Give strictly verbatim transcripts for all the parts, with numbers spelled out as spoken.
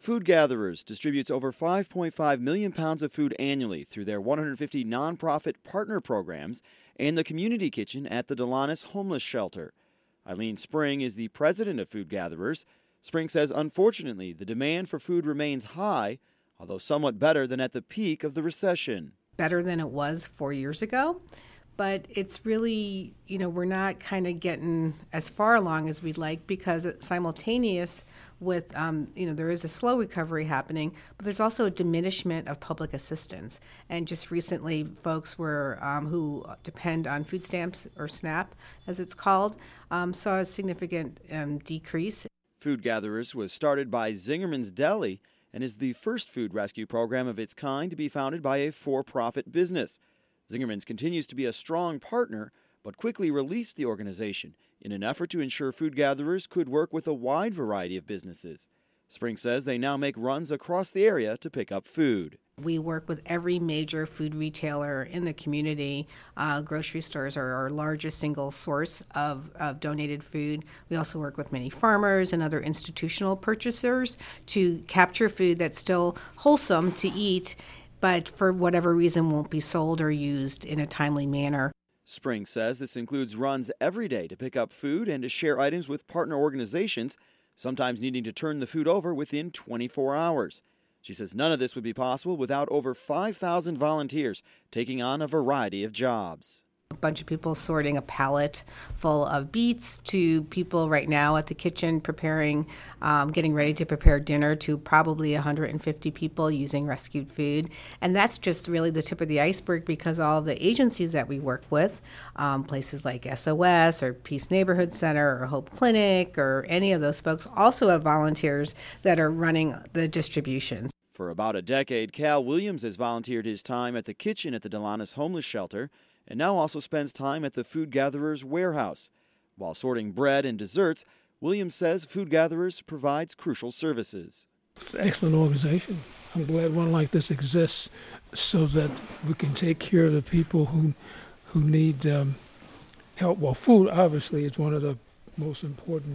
Food Gatherers distributes over five point five million pounds of food annually through their one hundred fifty nonprofit partner programs and the community kitchen at the Delonis Homeless Shelter. Eileen Spring is the president of Food Gatherers. Spring says, unfortunately, the demand for food remains high, although somewhat better than at the peak of the recession. Better than it was four years ago. But it's really, you know, we're not kind of getting as far along as we'd like because it's simultaneous with, um, you know, there is a slow recovery happening, but there's also a diminishment of public assistance. And just recently, folks were um, who depend on food stamps, or SNAP, as it's called, um, saw a significant um, decrease. Food Gatherers was started by Zingerman's Deli and is the first food rescue program of its kind to be founded by a for-profit business. Zingerman's continues to be a strong partner, but quickly released the organization in an effort to ensure Food Gatherers could work with a wide variety of businesses. Spring says they now make runs across the area to pick up food. We work with every major food retailer in the community. Uh, grocery stores are our largest single source of, of donated food. We also work with many farmers and other institutional purchasers to capture food that's still wholesome to eat, but for whatever reason won't be sold or used in a timely manner. Spring says this includes runs every day to pick up food and to share items with partner organizations, sometimes needing to turn the food over within twenty-four hours. She says none of this would be possible without over five thousand volunteers taking on a variety of jobs. A bunch of people sorting a pallet full of beets to people right now at the kitchen preparing, um, getting ready to prepare dinner to probably one hundred fifty people using rescued food. And that's just really the tip of the iceberg because all the agencies that we work with, um, places like S O S or Peace Neighborhood Center or Hope Clinic or any of those folks also have volunteers that are running the distributions. For about a decade, Cal Williams has volunteered his time at the kitchen at the Delonis Homeless Shelter and now also spends time at the Food Gatherers warehouse. While sorting bread and desserts, Williams says Food Gatherers provides crucial services. It's an excellent organization. I'm glad one like this exists so that we can take care of the people who who need um, help. Well, food obviously is one of the most important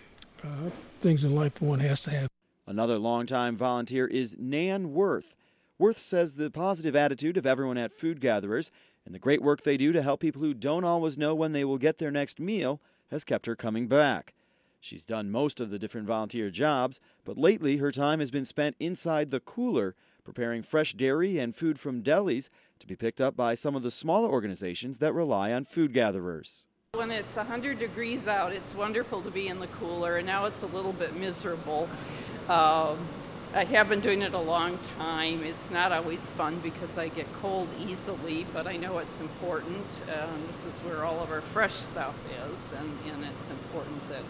uh, things in life one has to have. Another longtime volunteer is Nan Worth. Worth says the positive attitude of everyone at Food Gatherers and the great work they do to help people who don't always know when they will get their next meal has kept her coming back. She's done most of the different volunteer jobs, but lately her time has been spent inside the cooler, preparing fresh dairy and food from delis to be picked up by some of the smaller organizations that rely on Food Gatherers. When it's one hundred degrees out, it's wonderful to be in the cooler, and now it's a little bit miserable. Um, I have been doing it a long time. It's not always fun because I get cold easily, but I know it's important. Um, this is where all of our fresh stuff is, and, and it's important that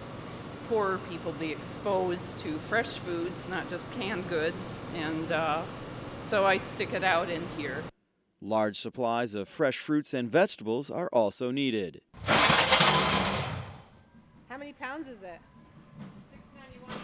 poor people be exposed to fresh foods, not just canned goods, and uh, so I stick it out in here. Large supplies of fresh fruits and vegetables are also needed. How many pounds is it? six ninety-one,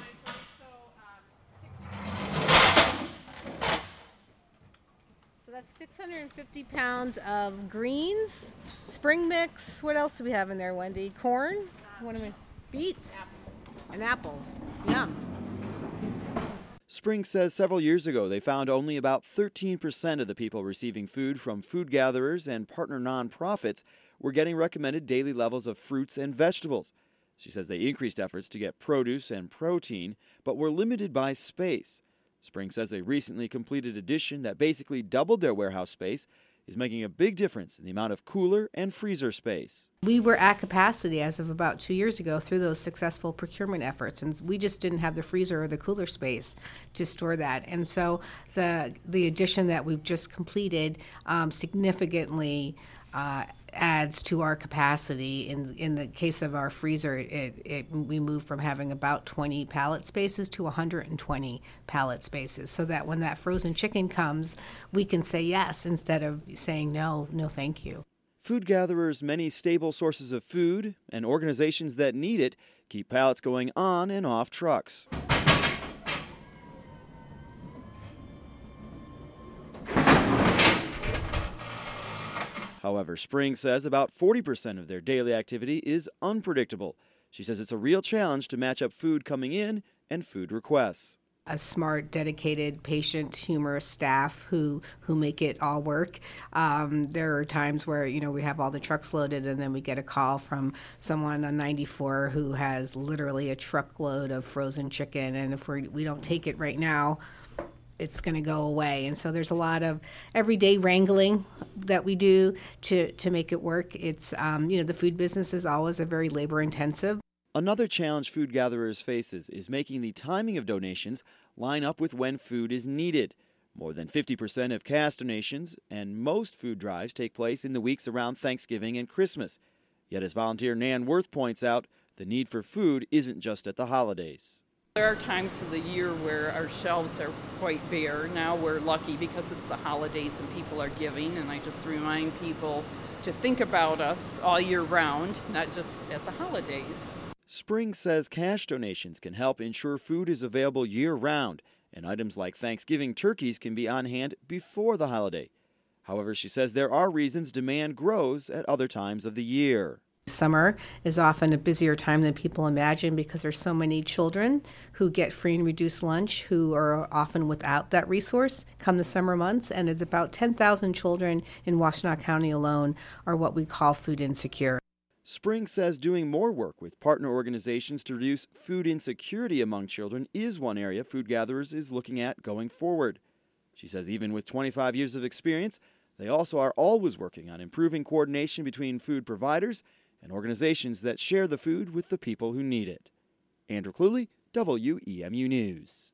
so um, sixty. So that's six hundred fifty pounds of greens, spring mix. What else do we have in there, Wendy? Corn? Uh, what am I? Beets? Apples. And apples. Yum. Spring says several years ago they found only about thirteen percent of the people receiving food from Food Gatherers and partner nonprofits were getting recommended daily levels of fruits and vegetables. She says they increased efforts to get produce and protein, but were limited by space. Spring says a recently completed addition that basically doubled their warehouse space is making a big difference in the amount of cooler and freezer space. We were at capacity as of about two years ago through those successful procurement efforts, and we just didn't have the freezer or the cooler space to store that. And so the the addition that we've just completed um, significantly uh, adds to our capacity. In in the case of our freezer, it, it we moved from having about twenty pallet spaces to one hundred twenty pallet spaces, so that when that frozen chicken comes, we can say yes instead of saying no, no thank you. Food Gatherers' many stable sources of food and organizations that need it keep pallets going on and off trucks. However, Spring says about forty percent of their daily activity is unpredictable. She says it's a real challenge to match up food coming in and food requests. a smart, dedicated, patient, humorous staff who who make it all work. Um, there are times where, you know, we have all the trucks loaded and then we get a call from someone on ninety-four who has literally a truckload of frozen chicken, and if we're, we don't take it right now, it's going to go away. And so there's a lot of everyday wrangling that we do to, to make it work. It's, um, you know, the food business is always a very labor intensive. Another challenge Food Gatherers faces is making the timing of donations line up with when food is needed. More than fifty percent of cash donations and most food drives take place in the weeks around Thanksgiving and Christmas. Yet, as volunteer Nan Worth points out, the need for food isn't just at the holidays. There are times of the year where our shelves are quite bare. Now we're lucky because it's the holidays and people are giving, and I just remind people to think about us all year round, not just at the holidays. Spring says cash donations can help ensure food is available year-round, and items like Thanksgiving turkeys can be on hand before the holiday. However, she says there are reasons demand grows at other times of the year. Summer is often a busier time than people imagine because there's so many children who get free and reduced lunch who are often without that resource come the summer months, and it's about ten thousand children in Washtenaw County alone are what we call food insecure. Spring says doing more work with partner organizations to reduce food insecurity among children is one area Food Gatherers is looking at going forward. She says even with twenty-five years of experience, they also are always working on improving coordination between food providers and organizations that share the food with the people who need it. Andrew Cluley, W E M U News.